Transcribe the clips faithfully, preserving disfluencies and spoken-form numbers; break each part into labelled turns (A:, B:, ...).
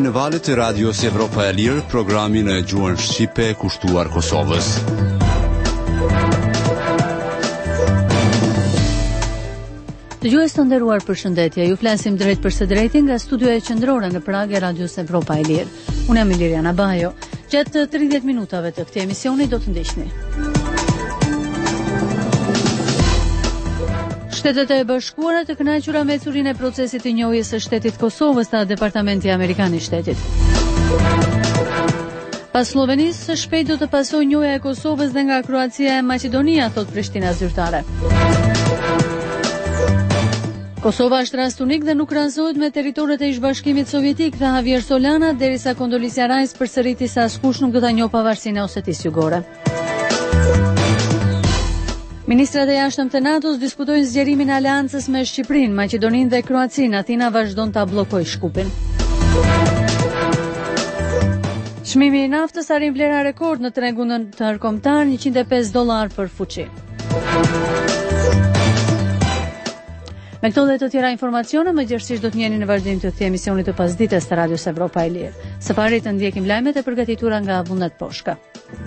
A: në valët e radios Evropa e Lirë, programin e gjuhën shqipe kushtuar Kosovës.
B: Dëgjues të nderuar, përshëndetje. Ju flasim drejt për së drejti nga studioja qendrore në Prag e radios Evropa e Lirë. Unë jam Iliriana Bajo. Gjatë tridhjetë minutave të këtij emisioni do të ndiqni. Shtetet e Bashkuara të kënaqura me ecurinë e procesit të njohjes së shtetit Kosovës te Departamenti Amerikan i Shtetit. Pas Slovenisë, së shpejt do të pasojë njohja e Kosovës dhe nga Kroacia e Maqedonia, thot Prishtina zyrtare. Kosova është rast unik dhe nuk krahasohet me territoret e ish-bashkimit sovjetik, tha Javier Solana, derisa Condoleezza Rice përsëriti se askush nuk do ta njohë pavarësinë e Osetisë Jugore. Ministrat e jashtëm të NATO-s diskutojnë zgjerimin e aleancës me Shqipërinë, Maqedoninë dhe Kroacinë. Atina vazhdon ta bllokojë Shkupin. Çmimi i naftës arrin vlera rekord në tregun ndërkombëtar, njëqind e pesë dollar për fuqi. Me këto dhe të tjera informacione, më gjerësisht do të njeni në vazhdim të këtij emisioni të pasdites të Radios Evropa e Lirë. Së pari të ndjekim lajmet e përgatitura nga Vullnet Poshka.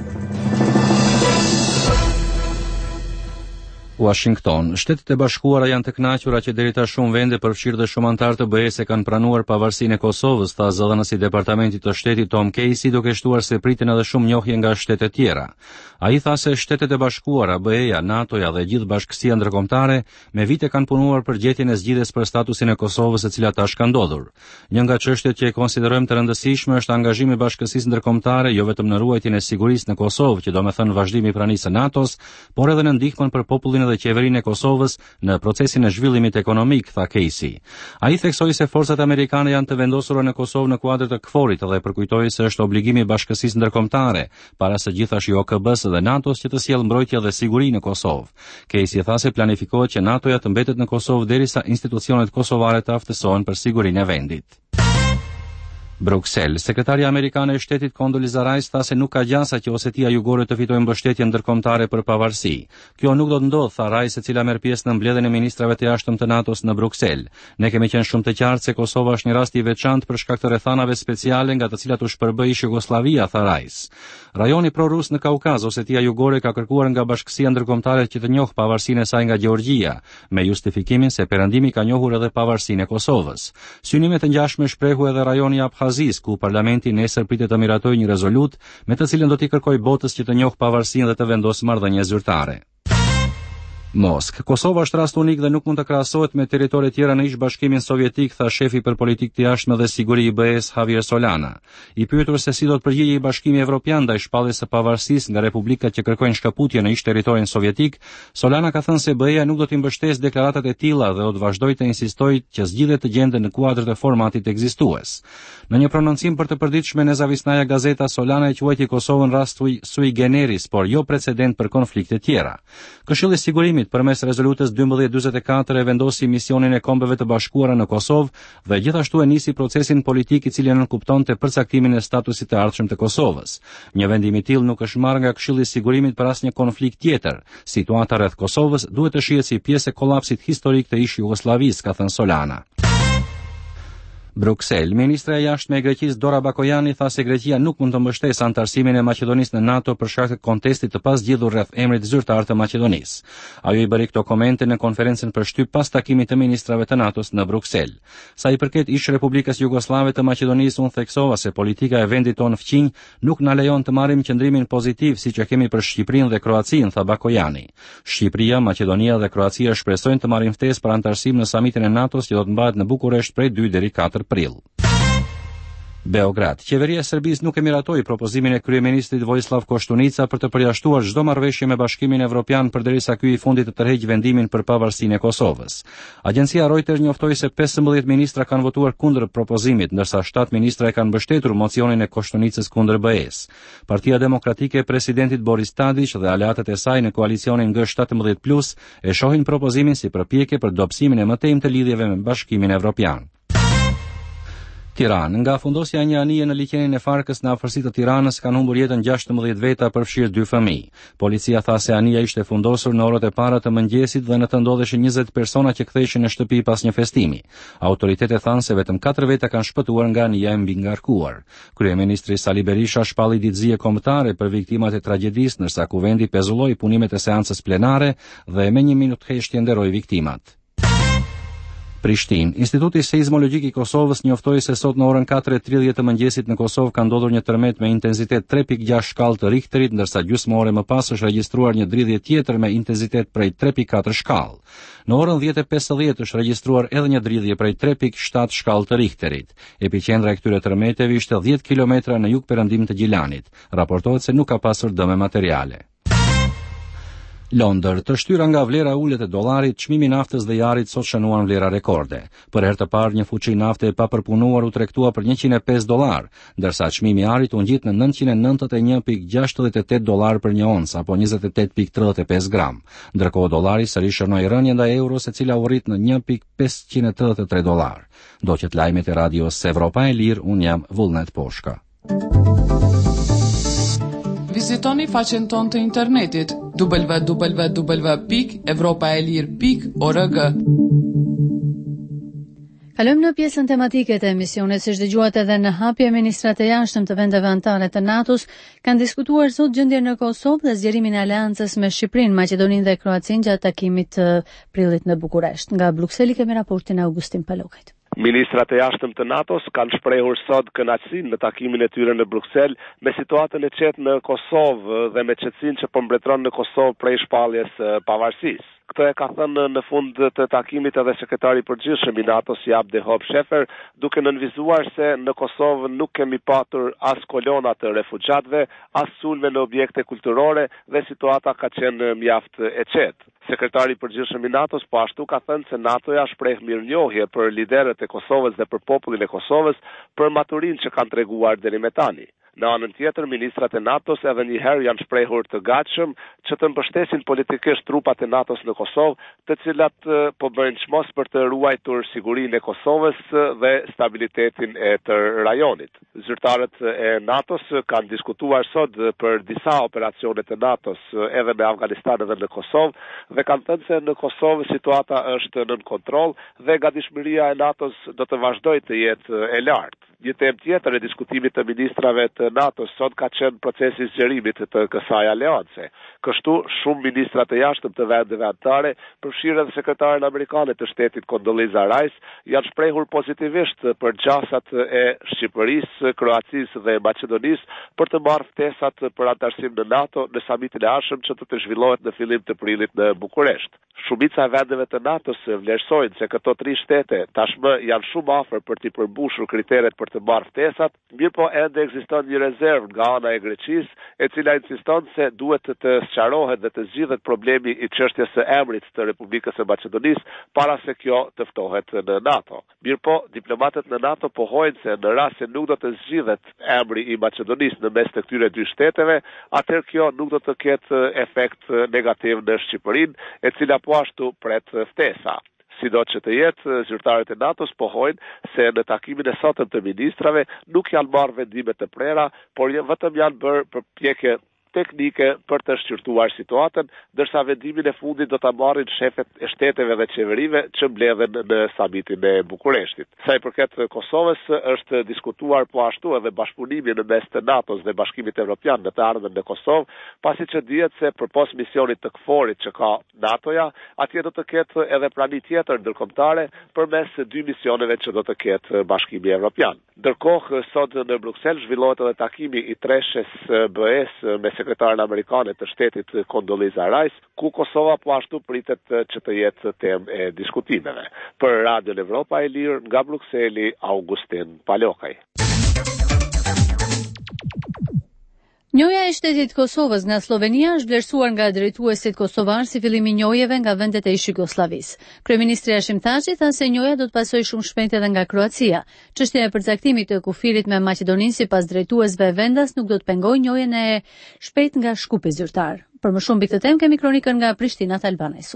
C: Washington. Shtetet e Bashkuara janë të kënaqura që deri tash shumë vende, përfshirë dhe shumë anëtar të B E-s, kanë pranuar pavarësinë e Kosovës, tha zëdhënësi i Departamentit të Shtetit Tom Casey, duke shtuar se pritin edhe shumë njohje nga shtete tjera. Ai tha se Shtetet e Bashkuara, B E-ja, NATO-ja dhe gjithë bashkësia ndërkombëtare me vite kanë punuar për gjetjen e zgjidhjes për statusin e Kosovës, e cila tash ka ndodhur. Një nga çështjet që e konsiderojmë të rëndësishme është angazhimi i bashkësisë ndërkombëtare jo vetëm në ruajtjen e sigurisë në Kosovë, që do të thënë vazhdimi i pranisë së NATO-s, por edhe në ndihmën për popullin dhe qeverinë e Kosovës në procesin e zhvillimit ekonomik, tha Casey. Ai theksoi se forcat amerikane janë të vendosura në Kosovë në kuadër të K F O R-it dhe përkujtoi se është obligimi i bashkësisë ndërkombëtare para së gjithash i O K B-s dhe NATO-s që të sjellë mbrojtje dhe siguri në Kosovë. Casey tha se planifikohet që NATO-ja të mbetet në Kosovë derisa institucionet kosovare të aftësohen për sigurinë e vendit. Bruxelles. Sekretarja amerikane e shtetit Condoleezza Rice tha se nuk ka gjasa që Osetia Jugore të fitojë mbështetje ndërkombëtare për pavarësi. Kjo nuk do të ndodhë, tha Rice, e cila merr pjesë në mbledhjen e ministrave të jashtëm të NATO-s në Bruxelles. Ne kemi qenë shumë të qartë se Kosova është një rast i veçantë për shkak të rrethanave speciale nga të cilat u shpërbëi ish Jugosllavia, tha Rice. Rajoni pro-rus në Kaukaz, Osetia Jugore ka kërkuar nga bashkësia ndërkombëtare që të njohë pavarësinë e saj nga Gjeorgjia, me justifikimin se perëndimi ka njohur edhe pavarësinë e Kosovës. Synime të ngjashme shprehu edhe rajoni i Abkhazis, ku parlamenti nesër pritet të miratojë një rezolut me të cilën do t'i kërkojë botës që të njohë pavarësinë dhe të vendosë marrëdhënie zyrtare. Mosk. Kosova është rast unik dhe nuk mund të krahasohet me territoret tjera në ish-bashkimin sovjetik, tha shefi për politikë të jashtme dhe siguri i B E-s Javier Solana. I pyetur se si do të përgjigjë i Bashkimi Evropian ndaj shpalljes së pavarësisë nga republikat që kërkojnë shkaputje në ish-territorin sovjetik, Solana ka thënë se B E-ja nuk do të mbështesë deklaratat e tilla dhe do të vazhdojë të insistojë që zgjidhjet të gjenden në kuadër të formatit ekzistues. Në një prononcim për të përditshme në Zavisnaja Gazeta, Solana e quajti Kosovën rast sui generis, por jo precedent për konflikte tjera. Këshilli i Sigurimit përmes rezolutës dymbëdhjetë njëzet e katër e vendosi misionin e Kombeve të Bashkuara në Kosovë dhe gjithashtu e nisi procesin politik i cili nënkuptonte përcaktimin e statusit të ardhshëm të Kosovës. Një vendim i tillë nuk është marrë nga Këshilli i Sigurimit për asnjë konflikt tjetër. Situata rreth Kosovës duhet të shihet si pjesë e kollapsit historik të ish Jugosllavisë, ka thënë Solana. Bruxelles. Ministra e jashtme e Greqisë Dora Bakojani tha se Greqia nuk mund të mbështesë antarësimin e Maqedonisë në NATO për shkak të kontestit të pasgjidhur rreth emrit zyrtar të Maqedonisë. Ajo i bëri këto komente në konferencën për shtyp pas takimit të ministrave të NATO-s në Bruxelles. Sa i përket ish Republikës Jugoslave të Maqedonisë, unë theksova se politika e vendit tonë fqinj nuk na lejon të marrim qëndrimin pozitiv siç e kemi për Shqipërinë dhe Kroacinë, tha Bakojani. Shqipëria, Maqedonia dhe Kroacia shpresojnë të marrin ftesë për antarësim në samitin e NATO-s që do të mbahet në Bukuresht prej dy deri katër prill. Beograd. Qeveria e Serbisë nuk e miratoi propozimin e kryeministrit Vojislav Koštunica për të përjashtuar çdo marrëveshje me Bashkimin Evropian përderisa ky i fundit të tërheqë vendimin për pavarësinë e Kosovës. Agjencia Reuters njoftoi se pesëmbëdhjetë ministra kanë votuar kundër propozimit, ndërsa shtatë ministra e kanë mbështetur mocionin e Koštunicës kundër B E-s. Partia Demokratike e presidentit Boris Tadić dhe aleatët e saj në koalicionin G shtatëmbëdhjetë plus e shohin propozimin si përpjekje për dobësimin e mëtejmë të lidhjeve me Bashkimin Evropian. Tiranë. Nga fundosja e një anije në liqenin e Farkës në afërsi të Tiranës kanë humbur jetën gjashtëmbëdhjetë veta, përfshirë dy fëmijë. Policia tha se anija ishte fundosur në orët e para të mëngjesit dhe në të ndodheshin njëzet persona që ktheheshin në shtëpi pas një festimi. Autoritetet thanë se vetëm katër veta kanë shpëtuar nga anija e mbingarkuar. Kryeministri Sali Berisha shpalli ditëzie kombëtare për viktimat e tragjedisë, ndërsa kuvendi pezulloi punimet e seancës plenare dhe me një minutë heshtje nderoi viktimat. Prishtinë. Instituti Seizmologjik i Kosovës njoftoi se sot në orën katër e tridhjetë të mëngjesit në Kosovë ka ndodhur një tërmet me intensitet tre pikë gjashtë shkallë të Richterit, ndërsa gjysmore më pas është regjistruar një dridhje tjetër me intensitet prej tre pikë katër shkallë. Në orën dhjetë e pesëdhjetë është regjistruar edhe një dridhje prej tre pikë shtatë shkallë të Richterit. Epiqendra e këtyre tërmeteve ishte dhjetë kilometra në jug-perëndim të Gjilanit. Raportohet se nuk ka pasur dëme materiale. Londër, të shtyra nga vlera ulët e dollarit, çmimi i naftës dhe jarit sot shënuan vlera rekorde. Për herë të parë një fuçi nafte e papërpunuar u tregtua për njëqind e pesë dollar, ndërsa çmimi i jarit u ngjit në nëntëqind e nëntëdhjetë e një pikë gjashtëdhjetë e tetë dollar për një oncë, apo njëzet e tetë pikë tridhjetë e pesë gram. Ndërkohë dollari sërish shënoi rënje ndaj euros, e cila u rrit në një pikë pesëqind e tetëdhjetë e tre dollar. Do qet lajmet e radios Evropa e Lirë, un jam Vullnet Poshka.
D: Vizitoni faqen tonë të internetit w w w pikë evropa e lirë pikë org.
B: Kalojmë në pjesën tematike të emisionit. Siç dëgjuat edhe në hapje, ministrat e jashtëm të vendeve anëtare të NATO-s kanë diskutuar sot gjendjen në Kosovë dhe zgjerimin e aleancës me Shqipërinë, Maqedoninë dhe Kroacinë gjatë takimit të prillit në Bukuresht. Nga Brukseli kemi raportin e Augustin Palokajt.
E: Ministrat e jashtëm të NATO-s kanë shprehur sot kënaqësinë në takimin e tyre në Bruksel me situatën e qetë në Kosovë dhe me qetësinë që po mbretëron në Kosovë prej shpalljes së pavarësisë. Këtë e ka thënë në fund të takimit edhe sekretari i përgjithshëm i NATO-s Jaap de Hoop Scheffer, duke nënvizuar se në Kosovë nuk kemi patur as kolona të refugjatëve, as sulme në objekte kulturore dhe situata ka qenë mjaft e qetë. Sekretari i përgjithshëm i NATO-s po ashtu ka thënë se NATO-ja shpreh mirënjohje për liderët e Kosovës dhe për popullin e Kosovës për maturinë që kanë treguar deri më tani. Në anën tjetër, ministrat e NATO-s edhe një herë janë shprehur të gatshëm që të mbështesin politikisht trupat e NATO-s në Kosovë, të cilat po bëjnë çmos për të ruajtur sigurinë e Kosovës dhe stabilitetin e të rajonit. Zyrtarët e NATO-s kanë diskutuar sot për disa operacione të NATO-s edhe me Afganistan edhe në Kosovë dhe kanë thënë se në Kosovë situata është nën kontroll dhe gatishmëria e NATO-s do të vazhdojë të jetë e lartë. Një temë tjetër e diskutimit të ministrave të NATO-s sot ka qenë procesi i zgjerimit të kësaj aleance. Kështu, shumë ministra të jashtëm të vendeve anëtare, përfshirë edhe sekretaren amerikane të shtetit Condoleezza Rice, janë shprehur pozitivisht për gjasat e Shqipërisë, Kroacisë dhe Maqedonisë për të marrë ftesat për anëtarësim në NATO në samitin e ardhshëm që do të zhvillohet në fillim të prillit në Bukuresht. Shumica e vendeve të NATO-s vlerësojnë se këto tri shtete tashmë janë shumë afër për të përmbushur kriteret për të marrë ftesat, mirë po ende ekziston një rezervë nga ana e Greqisë, e cila insiston se duhet të sqarohet dhe të zgjidhet problemi i çështjes së emrit të Republikës së Maqedonisë para se kjo të ftohet në NATO. Mirë po, diplomatët në NATO pohojnë se në rast se nuk do të zgjidhet emri i Maqedonisë në mes të këtyre dy shteteve, atëherë kjo nuk do të ketë efekt negativ në Shqipërinë, e cila po ashtu pret ftesa. Sido që të jetë, zyrtarët e NATO-s pohojnë se në takimin e sotëm të ministrave nuk janë marrë vendime të prera, por vetëm janë bërë përpjekje teknike për të shqyrtuar situatën, ndërsa vendimin e fundit do ta marrin shefet e shteteve dhe qeverive që mbledhen në samitin e Bukureshtit. Sa i përket Kosovës, është diskutuar po ashtu edhe bashkëpunimi në mes të NATO-s dhe Bashkimit Evropian në të ardhmen në Kosovë, pasi që dihet se përpos misionit të KFOR-it që ka NATO-ja, atje do të ketë edhe prani tjetër ndërkombëtare përmes dy misioneve që do të ketë Bashkimi Evropian. Ndërkohë, sot në Bruksel zhvillohet edhe takimi i treshes B E-s me sekretaren amerikane të shtetit Condoleezza Rice, ku Kosova po ashtu pritet që të jetë temë e diskutimeve. Për Radio Evropa e Lirë, nga Brukseli, Augustin Palokaj.
B: Njoja e shtetit Kosovës nga Slovenia është vlerësuar nga drejtuesit kosovar si fillim i njojeve nga vendet e ish Jugosllavisë. Kryeministri Hashim Thaçi tha se njoja do të pasojë shumë shpejt edhe nga Kroacia. Çështja e përcaktimit të kufirit me Maqedoninë sipas drejtuesve vendas nuk do të pengojë njojen e shpejt nga Shkupi zyrtar. Për më shumë mbi këtë temë kemi kronikën nga Prishtina të Albana Isufit.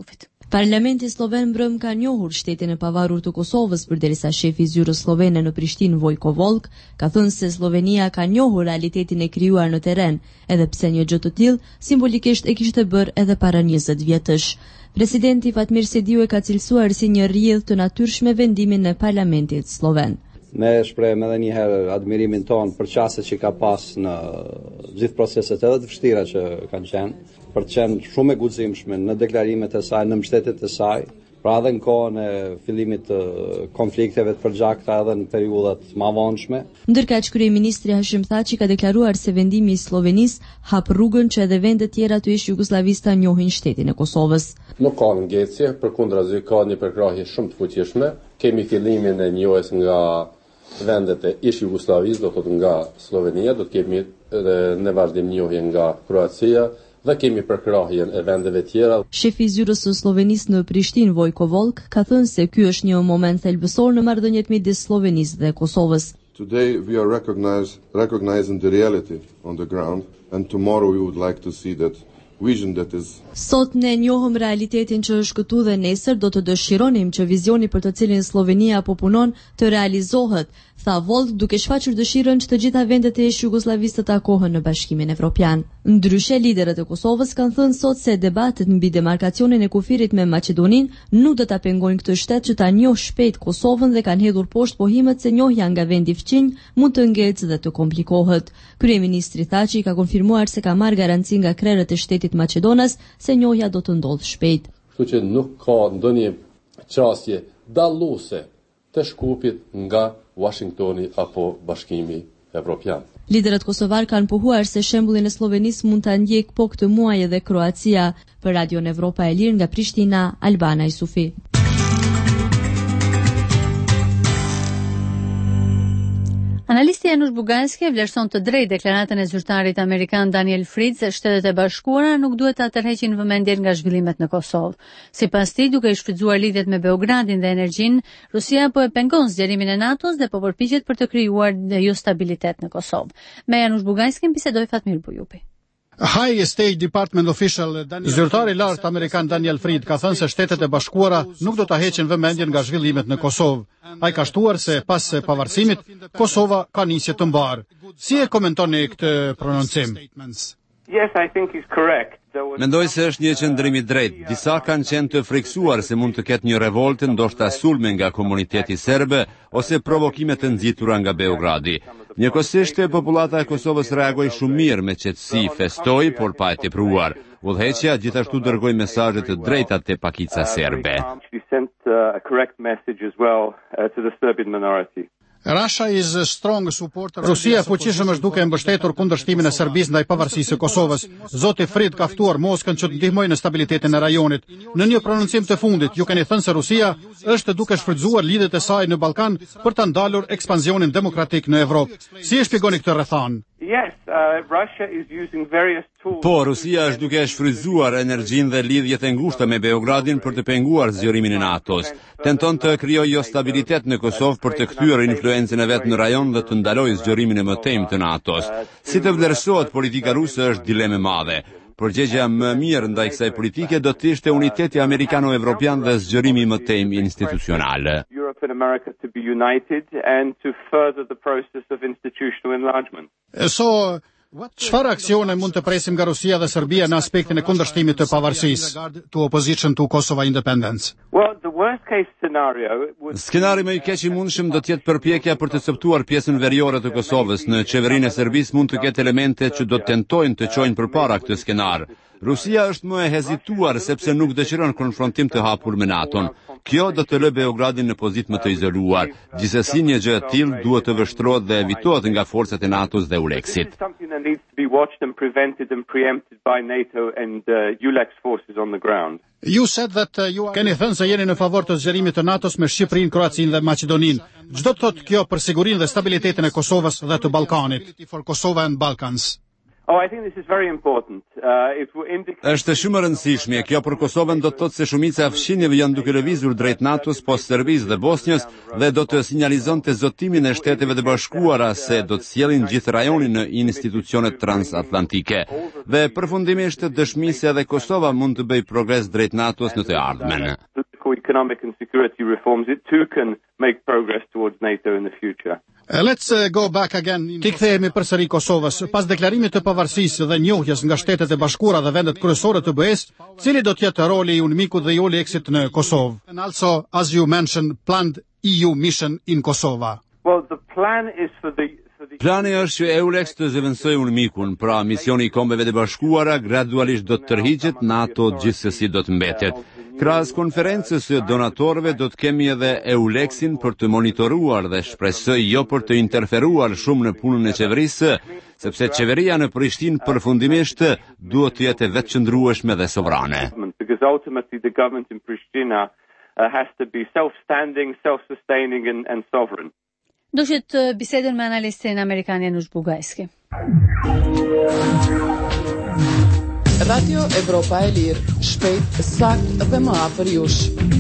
F: Parlamenti sloven mbrëm ka njohur shtetin e pavarur të Kosovës, përderisa shefi i zyrës slovene në Prishtinë Vojko Volk ka thënë se Slovenia ka njohur realitetin e krijuar në terren, edhe pse një gjë të tillë simbolikisht e kishte bërë edhe para njëzet vjetësh. Presidenti Fatmir Sediu e ka cilësuar si një rrjedhë të natyrshme vendimin e parlamentit sloven.
G: Ne shprehim edhe një herë admirimin ton për çastet që ka pas në gjithë proceset edhe të vështira që kanë qenë, për të qenë shumë e guximshme në deklarimet e saj, në mbështetjet e saj, pra edhe në kohën e fillimit të konflikteve të përgjakta edhe në periudhat më vonshme.
F: Ndërkaq kryeministri Hashim Thaçi ka deklaruar se vendimi i Slovenisë hap rrugën që edhe vende tjera të ish jugoslavisë ta njohin shtetin e Kosovës.
H: Nuk ka ngecje, përkundrazi ka një përkrahje shumë të fuqishme. Kemi fillimin e njohjes nga vendet e ish Jugosllavisë, do të thotë nga Slovenia, do të kemi edhe në vazhdim njohje nga Kroacia dhe kemi përkrahjen e vendeve tjera.
F: Shefi i zyrës së Slovenisë në Prishtinë Vojko Volk ka thënë se ky është një moment thelbësor në marrëdhëniet midis Slovenisë dhe Kosovës.
I: Today we are recognize, recognizing the reality on the ground, and tomorrow we would like to see that vision that is.
F: Sot ne njohëm realitetin që është këtu dhe nesër do të dëshironim që vizioni për të cilin Slovenia po punon të realizohet, tha Volk, duke shfaqur dëshirën që të gjitha vendet e ish Jugosllavisë të takohen në Bashkimin Evropian. Ndryshe, liderët e Kosovës kanë thënë sot se debatet mbi demarkacionin e kufirit me Maqedoninë nuk do ta pengojnë këtë shtet që ta njohë shpejt Kosovën dhe kanë hedhur poshtë pohimet se njohja nga vendi fqinj mund të ngecë dhe të komplikohet. Kryeministri Thaçi ka konfirmuar se ka marrë garanci nga krerët e shtetit maqedonas se njohja do të ndodhë shpejt.
H: Kështu që nuk ka ndonjë çështje dalluese të Shkupit nga Washingtoni apo Bashkimi Evropian.
F: Liderët kosovar kanë pohuar se shembullin e Slovenisë mund ta ndjek po këtë muaj edhe Kroacia. Për Radion Evropa e Lirë nga Prishtina, Albana Isufi.
B: Analisti Janusz Bugalski vlerëson të drejtë deklaratën e zyrtarit amerikan Daniel Fried se Shtetet e Bashkuara nuk duhet ta tërheqin vëmendjen nga zhvillimet në Kosovë. Sipas tij, duke i shfrytzuar lidhjet me Beogradin dhe energjinë, Rusia po e pengon zgjerimin e NATO-s dhe po përpiqet për të krijuar jo stabilitet në Kosovë. Me Janusz Bugalski bisedoi Fatmir Bujupi.
J: High State Department official Zyrtari i lartë amerikan Daniel Fried ka thënë se Shtetet e Bashkuara nuk do ta heqin vëmendjen nga zhvillimet në Kosovë. Ai ka shtuar se pas pavarësimit Kosova ka nisje të mbarë. Si e komentoni këtë prononcim?
E: Yes, I think he's correct.
A: Mendoj se është një qëndrim i drejtë. Disa kanë qenë të friksuar se mund të ketë një revoltë, ndoshta sulme nga komuniteti serbe ose provokime të nxitura nga Beogradi. Njëkohësisht popullata e Kosovës reagoi shumë mirë, me qetësi festoi, por pa e tepruar. Udhëheqja gjithashtu dërgoi mesazhe të drejta te pakica serbe.
J: Russia is a strong supporter. Rusia fuqishëm është duke mbështetur kundërshtimin e Serbisë ndaj pavarësisë së Kosovës. Zoti Fried ka ftuar Moskën që të ndihmojë në stabilitetin e rajonit. Në një prononcim të fundit, ju keni thënë se Rusia është duke shfrytzuar lidhjet e saj në Ballkan për ta ndalur ekspansionin demokratik në Evropë. Si e shpjegoni këtë rrethan?
E: Yes, uh, Russia is using various tools.
A: Po, Rusia është duke shfrytzuar energjinë dhe lidhjet e ngushta me Beogradin për të penguar zgjerimin e NATO-s. Tenton të krijojë jo stabilitet në Kosovë për të kthyer influencën e vet në rajon dhe të ndalojë zgjerimin e mëtejmë të NATO-s. Si të vlerësohet politika ruse është dilemë e madhe. Përgjegjja më mirë ndaj kësaj politike do të ishte uniteti amerikano-evropian dhe zgjerimi i mëtejmë institucional.
E: Europe and America to be united and to further the process of institutional enlargement.
J: So, çfarë aksione mund të presim nga Rusia dhe Serbia në aspektin e kundërshtimit të pavarësisë, to opposition to Kosovo independence?
E: Well, the worst case scenario would...
A: Skenari më i keq i mundshëm do të jetë përpjekja për të coptuar pjesën veriore të Kosovës. Në qeverinë e Serbisë mund të ketë elemente që do të tentojnë të çojnë përpara këtë skenar. Rusia është më e hezituar sepse nuk dëshiron konfrontim të hapur me NATO-n. Kjo do të lë Beogradin në pozitë më të izoluar. Gjithsesi një gjë e tillë duhet të vështrohet dhe evitohet nga forcat e NATO-s dhe Uleksit.
J: Ju said that uh, you keni thënë se jeni në favor të zgjerimit të NATO-s me Shqipërinë, Kroacinë dhe Maqedoninë. Çdo të thotë kjo për sigurinë dhe stabilitetin e Kosovës dhe të Ballkanit. For Kosovo and Balkans.
K: Oh, I think this is very important. Uh, it will indicate...
A: Është shumë e rëndësishme. Kjo për Kosovën do të thotë se shumica e fshinjeve janë duke lëvizur drejt NATO-s, post Serbisë dhe Bosnjës dhe do të sinjalizonte zotimin e Shteteve të Bashkuara se do të sjellin gjithë rajonin në institucionet transatlantike. Dhe përfundimisht dëshmi se edhe Kosova mund të bëjë progres drejt NATO-s në të ardhmen.
K: Economic and security reforms, it too can make progress towards NATO in the future.
J: Uh, let's uh, go back again. Ti kthehemi përsëri Kosovës. Pas deklarimit të pavarësisë dhe njohjes nga Shtetet e Bashkuara dhe vendet kryesore të B E-s, cili do të jetë roli i UNMIK-ut dhe i Eulexit në Kosovë? And also, as you mentioned, planned E U mission in Kosova.
K: Well, the plan is for the
A: Plani është që EULEX të zëvendësojë UNMIK-un, pra misioni i Kombeve të Bashkuara gradualisht do të tërhiqet, NATO gjithsesi do të mbetet. Krahas konferencës së donatorëve do të kemi edhe EULEX-in për të monitoruar dhe shpresoj jo për të interferuar shumë në punën e qeverisë, sepse qeveria në Prishtinë përfundimisht duhet të jetë vetëqëndrueshme dhe sovrane.
K: Because ultimately the government in Pristina uh, has to be self-standing, self-sustaining and, and sovereign.
B: Do që bisedën me analistin amerikan Janusz Bugajski.
D: Radio Evropa e Lirë, shpejt, sakt dhe më afër jush.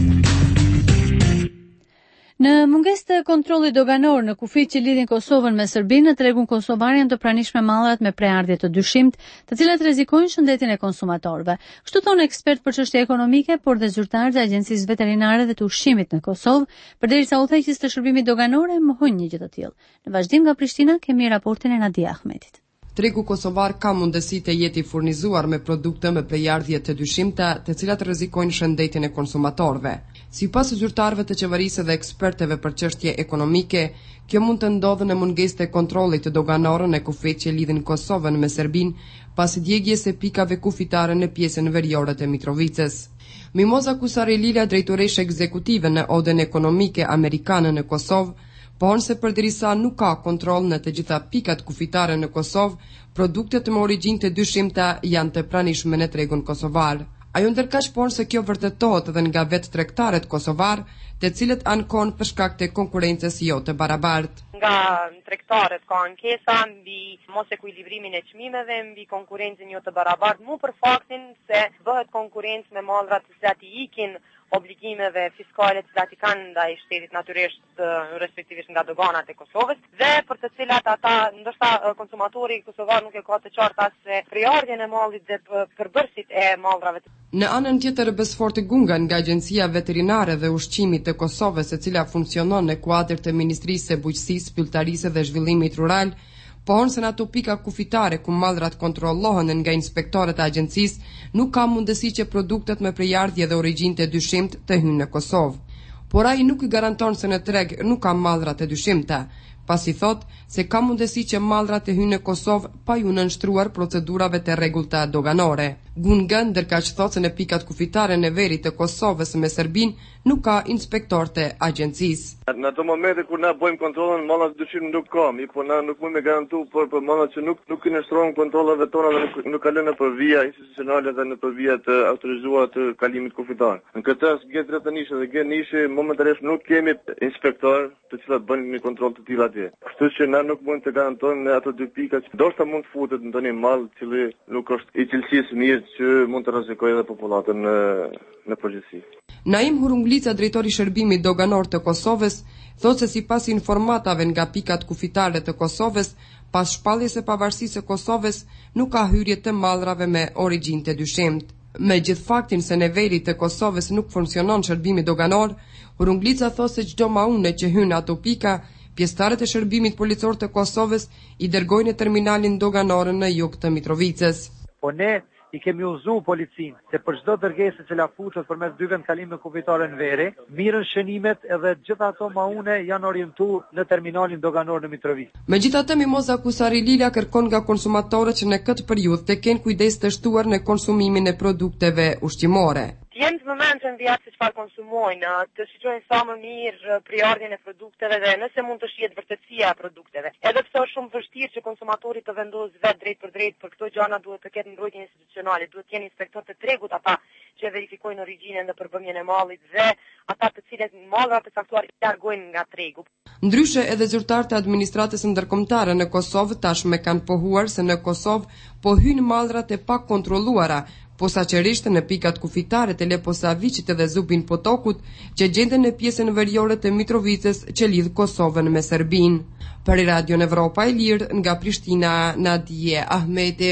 B: Në mungesë të kontrollit doganor në kufit që lidhin Kosovën me Serbinë, në tregun kosovar janë të pranishme mallrat me preardhje të dyshimt, të cilat rrezikojnë shëndetin e konsumatorëve. Kështu thonë ekspert për çështje ekonomike, por dhe zyrtar të Agjencisë Veterinare dhe të Ushqimit në Kosovë, përderisa udhëheqës të shërbimit doganor mohojnë një gjë të tillë. Në vazhdim nga Prishtina kemi raportin e Nadia Ahmetit.
L: Tregu kosovar ka mundësi të jetë i furnizuar me produkte me prejardhje të dyshimta, të cilat rrezikojnë shëndetin e konsumatorëve. Sipas zyrtarëve të qeverisë dhe ekspertëve për çështje ekonomike, kjo mund të ndodhë në mungesë të kontrollit të doganor në kufit që lidhin Kosovën me Serbinë, pas djegjes së pikave kufitare në pjesën veriore të Mitrovicës. Mimoza Kusarelila, drejtoreshe ekzekutive në Odën Ekonomike Amerikane në Kosovë, por se përderisa nuk ka kontroll në të gjitha pikat kufitare në Kosovë, produktet me origjinë të dyshimta janë të pranishme në tregun kosovar. Ajo ndërkaq por se kjo vërtetohet edhe nga vetë tregtarët kosovar, të cilët ankon për shkak të konkurrencës jo të barabartë.
M: Nga tregtarët ka ankesa mbi mos ekuilibrimin e çmimeve, mbi konkurrencën jo të barabartë, mu për faktin se bëhet konkurrencë me mallrat të cilat i ikin obligimeve fiskale të cilat i kanë ndaj shtetit natyrisht respektivisht nga doganat e Kosovës dhe për të cilat ata ndoshta konsumatori kosovar nuk e ka të qartë as se prejardhjen e mallit dhe përbërësit e mallrave.
L: Në anën tjetër, Besforti Gungan nga Agjencia Veterinare dhe Ushqimit të Kosovës, e cila funksionon në kuadër të Ministrisë së Bujqësisë, Pylltarisë dhe Zhvillimit Rural, pohon se në ato pika kufitare ku mallrat kontrollohen nga inspektorët e agjencisë, nuk ka mundësi që produktet me prejardhje dhe origjinë të dyshimt të hyjnë në Kosovë. Por ai nuk i garanton se në treg nuk ka mallra të dyshimta, pasi thot se ka mundësi që mallrat të hyjnë në Kosovë pa ju nënshtruar procedurave të rregullta doganore. Gungan ndërkaq thot se në pikat kufitare në veri të Kosovës me Serbinë nuk ka inspektor të agjencisë.
N: Në ato momente kur na bëjmë kontrollën, mallat të dyshim nuk ka, mi po na nuk mund të garantu por për mallat që nuk nuk i nënshtrohen kontrollave tona dhe nuk, nuk kalojnë nëpër vija institucionale dhe nëpër vija të autorizuara të kalimit kufitar. Në këtë rast G drejtë nishe dhe G nishe momentalisht nuk kemi inspektor të cilat bëjnë një kontroll të tillë atje. Kështu që na nuk mund të garantojmë në ato dy pika që ndoshta mund të futet në ndonjë mall i cili nuk është i cilësisë mirë që mund të rrezikojë edhe popullatën në në përgjithësi.
L: Naim Hurunglica, drejtori i shërbimit doganor të Kosovës, thotë se sipas informatave nga pikat kufitare të Kosovës, pas shpalljes së pavarësisë së Kosovës, nuk ka hyrje të mallrave me origjinë të dyshimt. Me gjithë faktin se në veri të Kosovës nuk funksionon shërbimi doganor, Hurunglica thotë se çdo maune që hyn ato pika, pjesëtarët e shërbimit policor të Kosovës i dërgojnë në terminalin doganor në jug të Mitrovicës.
O: Po ne i kemi uzu policinë se për çdo dërgesë që la futet përmes dy vendkalime kufitare në veri, mirën shënimet edhe gjitha ato maune janë orientuar në terminalin doganor në Mitrovicë.
L: Megjithatë, Mimoza Kusarilila kërkon nga konsumatorët që në këtë periudhë të kenë kujdes të shtuar në konsumimin e produkteve ushqimore.
M: Jenë të momentën vjetë se çfarë konsumojnë, të shiqojnë sa më mirë prejardhjen e produkteve dhe nëse mund të shihet vërtetësia e produkteve. Edhe pse është shumë vështirë që konsumatori të vendosë vetë drejt për drejt për këto gjëra, duhet të ketë mbrojtje institucionale, duhet të jenë inspektor të tregut ata që verifikojnë origjinën dhe përbëmjen e mallit dhe ata të cilët mallrat e caktuar i largojnë nga tregu.
L: Ndryshe edhe zyrtarët e administratës ndërkombëtare në Kosovë tashmë kanë pohuar se në Kosovë po hynë mallrat e pak kontrolluara, posaçërisht në pikat kufitare të Leposavicit dhe Zubin Potokut, që gjenden në pjesën veriore të Mitrovicës që lidh Kosovën me Serbinë. Për Radio Evropa e Lirë nga Prishtina, Nadije Ahmeti.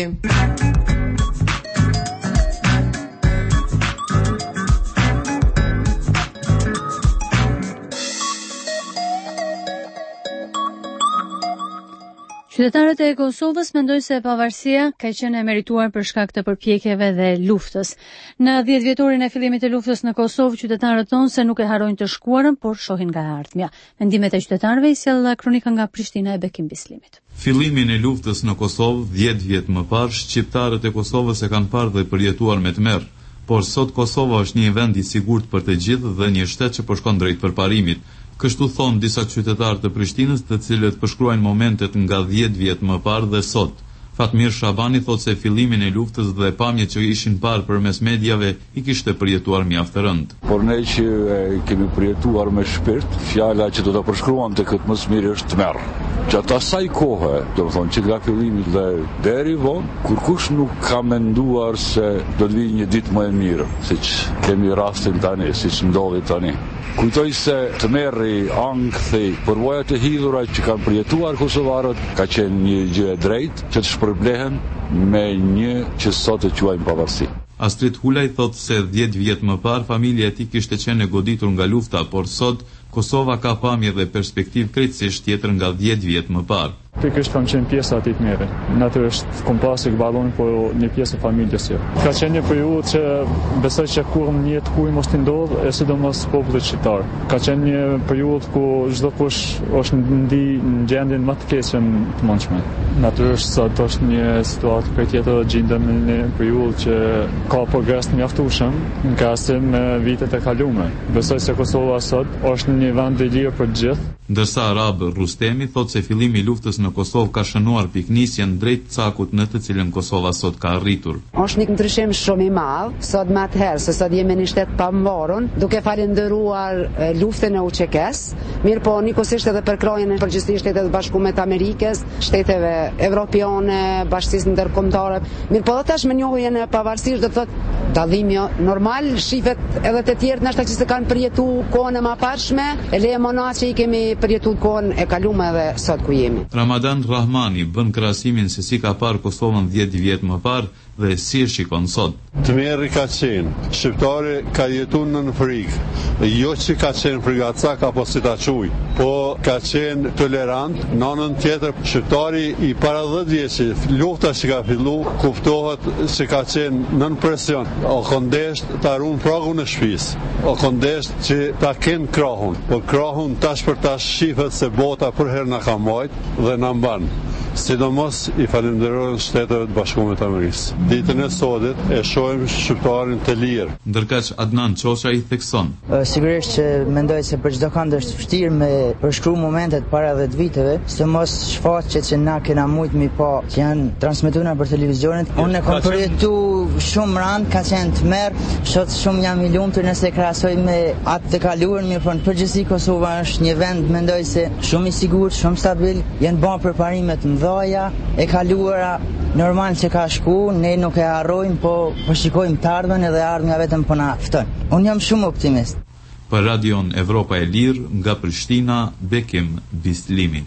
B: Qytetarët e Kosovës mendojnë se pavarësia ka qenë e merituar për shkak të përpjekjeve dhe luftës. Në dhjetë vjetorin e fillimit të luftës në Kosovë, qytetarët thonë se nuk e harojnë të shkuarën, por shohin nga e ardhmja. Mendimet e qytetarëve i sjell kronika nga Prishtina e Bekim Bislimit.
P: Fillimin e luftës në Kosovë dhjetë vjet më parë, shqiptarët e Kosovës e kanë parë dhe përjetuar me tmerr, por sot Kosova është një vend i sigurt për të gjithë dhe një shtet që po shkon drejt përparimit. Kështu thonë disa qytetarë të Prishtinës, të cilët përshkruajnë momentet nga dhjetë vjet më parë dhe sot. Fatmir Shabani thotë se fillimin e luftës dhe pamjet që ishin parë përmes mediave i kishte përjetuar mjaft rënd.
Q: Por ne që e, kemi përjetuar me shpirt, fjala që do ta përshkruante këtë më së miri është tmerr. Gjatë asaj kohe, do të thonë që nga fillimi dhe deri vonë, kur kush nuk ka menduar se do të vijë një ditë më e mirë, siç kemi rastin tani, siç ndodhi tani. Kujtoj se të merri ankthi përvojat e hidhura që kanë përjetuar kosovarët ka qenë një gjë e drejtë që të shpërblehen me një që sot e quajmë pavarësi.
P: Astrid Hulaj thotë se dhjetë vjet më parë familja e tij kishte qenë e goditur nga lufta, por sot Kosova ka pamje dhe perspektivë krejtësisht tjetër nga dhjetë vjet më parë.
R: Pikërisht kam qenë pjesë aty të merri. Natyrisht kom pasur ballon po një pjesë e familjes jo. Ka qenë një periudhë që besoj që kur në jetë ku mos të ndodh, e sidomos popullit shqiptar. Ka qenë një periudhë ku çdo kush është ndi në gjendjen më të keqe të mundshme. Natyrisht sot është një situatë krejt tjetër dhe gjendem në një periudhë që ka progres të mjaftueshëm në krahasim me vitet e kaluara. Besoj se Kosova sot është një vend i lirë për të gjithë.
P: Ndërsa Arab Rustemi thotë se fillimi i luftës në Kosovë ka shënuar piknisjen drejt cakut në të cilën Kosova sot ka arritur.
S: Është një ndryshim shumë i madh, sot më atëherë se sot jemi në shtet pamorun, duke falendëruar luftën e U Q K-s, mirë po nikosisht edhe për krojën e përgjithsisht Shtetet e Bashkuara të Amerikës, shteteve evropiane, bashkisë ndërkombëtare. Mirë po tash me njohjen e pavarësisë do të thotë dallimi normal, shifet edhe të tjerë ndoshta që se kanë përjetuar kohën e mëparshme, e leje monat që i kemi përjetuar kohën e kaluar edhe sot ku jemi.
P: Ramadan Rahmani bën krahasimin se si ka parë Kosovën dhjetë vjet më parë dhe si e shikon sot.
T: Tmerri ka qenë, shqiptari ka jetuar në frikë, jo që ka qenë frikacak apo si ta quj, po ka qenë tolerant, në anën tjetër shqiptari i para dhjetë vjeçit, lufta që ka fillu, kuptohet se ka qenë nën presion, o kondesht ta ruan pragun e shtëpisë, o kondesht që ta kenë krahun, po krahun tash për tash shifet se bota për herë na ka mbajt dhe na mban. Sidomos i falenderojmë Shteteve të Bashkuara të Amerikës. Ditën e sotit e shohim shqiptarin të lirë.
P: Ndërkaq Adnan Çosha i thekson.
U: Sigurisht që mendoj se për çdo kënd është vështirë me përshkruar momentet para dhjetë viteve, sidomos shfaqjet që na kena mujt mi pa që janë transmetuar për televizionin. Unë kam përjetuar shumë rand, ka qenë tmerr, sot shumë jam i lumtur nëse krahasoj me atë të kaluar, mirë po në përgjithësi Kosova është një vend mendoj se shumë i sigurt, shumë stabil, janë bën përparime të mëdha, e kaluara normal që ka shku, ne nuk e harrojmë, po po shikojmë të ardhmen edhe ardhmja vetëm po na fton. Unë jam shumë optimist.
P: Për Radion Evropa e Lirë nga Prishtina, Bekim Bislimi.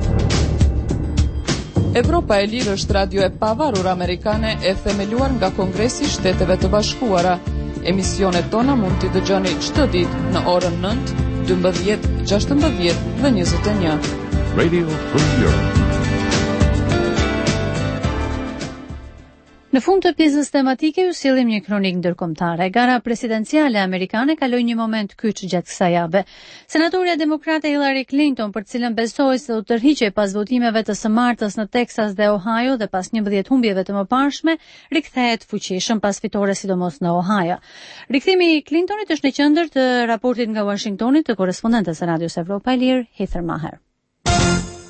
D: Evropa e Lirë është radio e pavarur amerikane e themeluar nga Kongresi i Shteteve të Bashkuara. Emisionet tona mund t'i dëgjoni çdo ditë në orën nëntë, dymbëdhjetë, gjashtëmbëdhjetë dhe njëzet e një.
V: Radio Free Europe.
B: Në fund të pjesës tematike ju sillim një kronik ndërkombëtare. Gara presidenciale amerikane kaloi një moment kyç gjatë kësaj jave. Senatorja demokrate Hillary Clinton, për cilën besoi se do tërhiqej pas votimeve të së martës në Texas dhe Ohio dhe pas njëmbëdhjetë humbjeve të mëparshme, rikthehet fuqishëm pas fitores sidomos në Ohio. Rikthimi i Clintonit është në qendër të raportit nga Washingtoni të korrespondentes së Radios Evropa e Lirë, Heather Maher.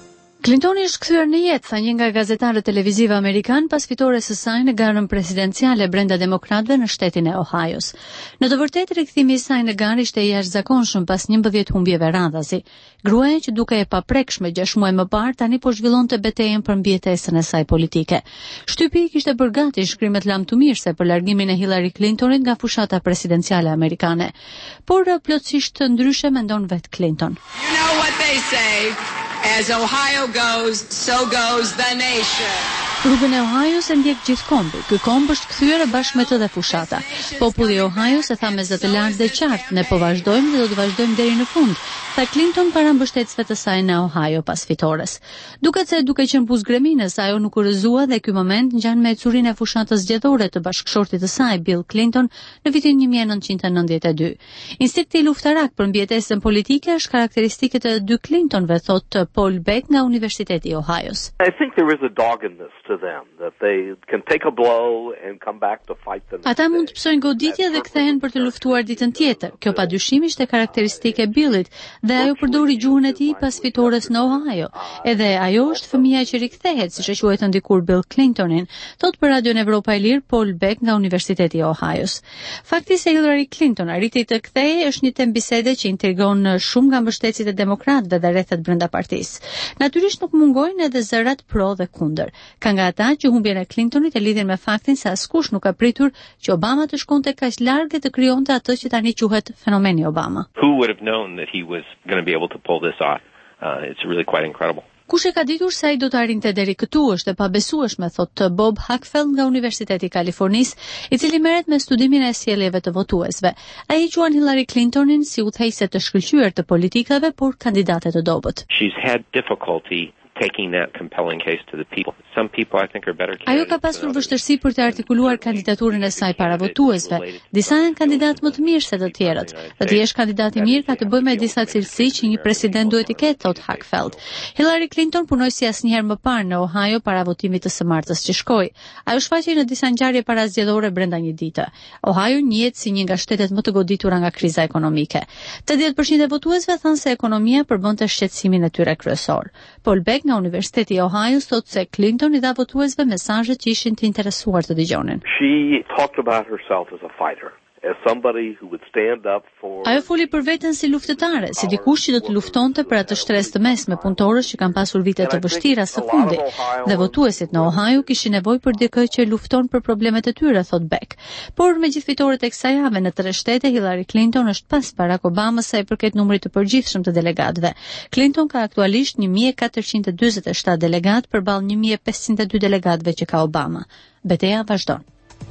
B: Clintoni është kthyer në jetë, tha një nga gazetarët televiziv amerikan pas fitores së saj në garën presidenciale brenda demokratëve në shtetin e Ohajos. Në të vërtetë rikthimi i saj në garë ishte i jashtëzakonshëm pas njëmbëdhjetë humbjeve radhazi. Gruaja që duke e paprekshme gjashtë muaj më parë tani po zhvillonte betejën për mbijetesën e saj politike. Shtypi i kishte bërë gati shkrimet lamtumirëse për largimin e Hillary Clintonit nga fushata presidenciale amerikane. Por plotësisht ndryshe mendon vet Clinton.
C: You know what they say, as Ohio goes, so goes the nation.
B: Rrugën e Ohajos e ndjek gjithë kombi. Ky komb është kthyer bashkë me të dhe fushata. Populli i Ohajos e tha me zë të lartë dhe qartë, ne po vazhdojmë dhe do të vazhdojmë deri në fund, tha Clinton para mbështetësve të saj në Ohio pas fitores. Duket se duke qenë buzëgreminës, ajo nuk u rrëzua dhe ky moment ngjan me ecurinë e fushatës zgjedhore të bashkëshortit të saj, Bill Clinton, në vitin një mijë e nëntëqind e nëntëdhjetë e dy. Instinkti luftarak për mbijetesën politike është karakteristike të dy Clintonëve, thot Paul Beck nga Universiteti i Ohajos.
G: I think there is a doggedness to them that they can take a blow and come back to fight the next.
B: Ata mund të psojnë goditje dhe kthehen për të luftuar ditën tjetër. Kjo padyshim ishte karakteristike e Billit dhe ajo përdori gjuhën e tij pas fitores në Ohio. Edhe ajo është fëmia që rikthehet, siç e quajtë ndikur Bill Clintonin, thot për Radion Evropa e Lirë Paul Beck nga Universiteti i Ohajos. Fakti se Hillary Clinton arriti të kthehej është një temë bisede që intrigon shumë nga mbështetësit e demokratëve dhe rrethet brenda partisë. Natyrisht nuk mungojnë edhe zërat pro dhe kundër. Ka nga ata që humbjen e Clintonit e lidhin me faktin se askush nuk ka pritur që Obama të shkonte kaq larg e të krijonte atë që tani quhet fenomeni Obama.
W: Who would have known that he was going to be able to pull this off? Uh, it's really quite incredible.
B: Kush e ka ditur se ai do të arrinte deri këtu është e pabesueshme, thot Bob Hackfeld nga Universiteti i Kalifornisë, i cili merret me studimin e sjelljeve të votuesve. Ai quan Hillary Clintonin si udhëheqëse të shkëlqyer të politikave, por kandidate të dobët.
W: She's had difficulty taking that compelling case to the people. Some people I think are better candidates.
B: Ajo ka pasur vështirësi për të artikuluar kandidaturën e saj para votuesve. Disa janë kandidatë më të mirë se të tjerët. Dhe të jesh kandidat i mirë ka të bëjë me disa cilësi që një president duhet të ketë, thot Hackfeld. Hillary Clinton punoi si asnjëherë më parë në Ohio para votimit të së martës që shkoi. Ajo shfaqej në disa ngjarje parazgjedhore brenda një dite. Ohio njihet si një nga shtetet më të goditura nga kriza ekonomike. tetëdhjetë përqind e votuesve thanë se ekonomia përbënte shqetësimin e tyre kryesor. Paul Beck nga Universiteti i Ohio thot se Clinton i dha votuesve mesazhe që ishin të interesuar të dëgjonin.
G: She talked about herself as a fighter, as somebody who would stand up for.
B: Ajo foli për veten si luftëtare, si dikush që do të luftonte për atë shtresë të mesme punëtorësh që kanë pasur vite të vështira së fundi. Dhe votuesit në Ohio kishin nevojë për dikë që lufton për problemet e tyre, thot Beck. Por me gjithë fitoret e kësaj jave në tre shtete, Hillary Clinton është pas Barack Obama sa i përket numrit të përgjithshëm të delegatëve. Clinton ka aktualisht një mijë e katërqind e dyzet e shtatë delegatë përballë një mijë e pesëqind e dy delegatëve që ka Obama. Betejë vazhdon.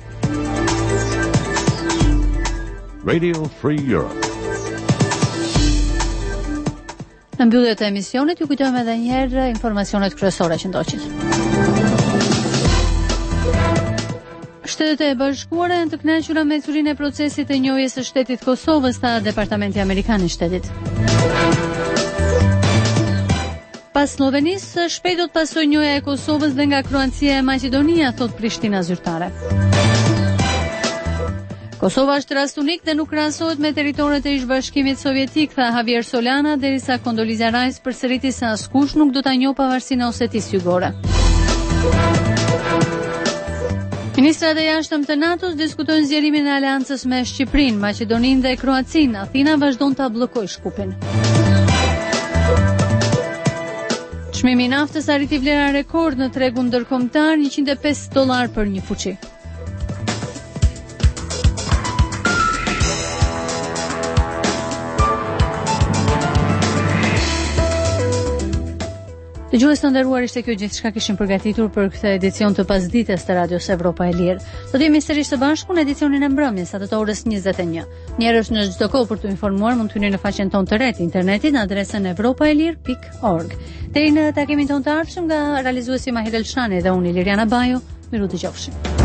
V: Radio Free Europe.
B: Në mbyllje të emisionit ju kujtojmë edhe një herë informacionet kryesore që ndoqin. Shtetet e Bashkuara janë të kënaqura me ecurinë e procesit të njohjes së shtetit Kosovës, tha Departamenti Amerikan i Shtetit. Pas Slovenisë, shpejt do të pasojë njohja e Kosovës dhe nga Kroacia e Maqedonia, thot Prishtina zyrtare. Kosova është rast unik dhe nuk krahasohet me territoret e ish-bashkimit sovjetik, tha Javier Solana, derisa Condoleezza Rice përsëriti se askush nuk do ta njohë pavarësinë e Osetisë Jugore. Ministrat e jashtëm të NATO-s diskutojnë zgjerimin e aleancës me Shqipërinë, Maqedoninë dhe Kroacinë. Athina vazhdon ta bllokojë Shkupin. Çmimi i naftës arriti vlera rekord në tregun ndërkombëtar, njëqind e pesë dollar për një fuqi. Dëgjues të nderuar, ishte kjo gjithçka kishim përgatitur për këtë edicion të pasdites të Radios Evropa e Lirë. Do të jemi sërish së bashku në edicionin e mbrëmjes atë të orës njëzet e një. Njerëz në çdo kohë për të informuar mund të hyni në faqen tonë të re të internetit në adresën evropaelir pikë org. Deri në takimin tonë të ardhshëm nga realizuesi Mahir Elshani dhe unë Liriana Bajo, miru dëgjofshim.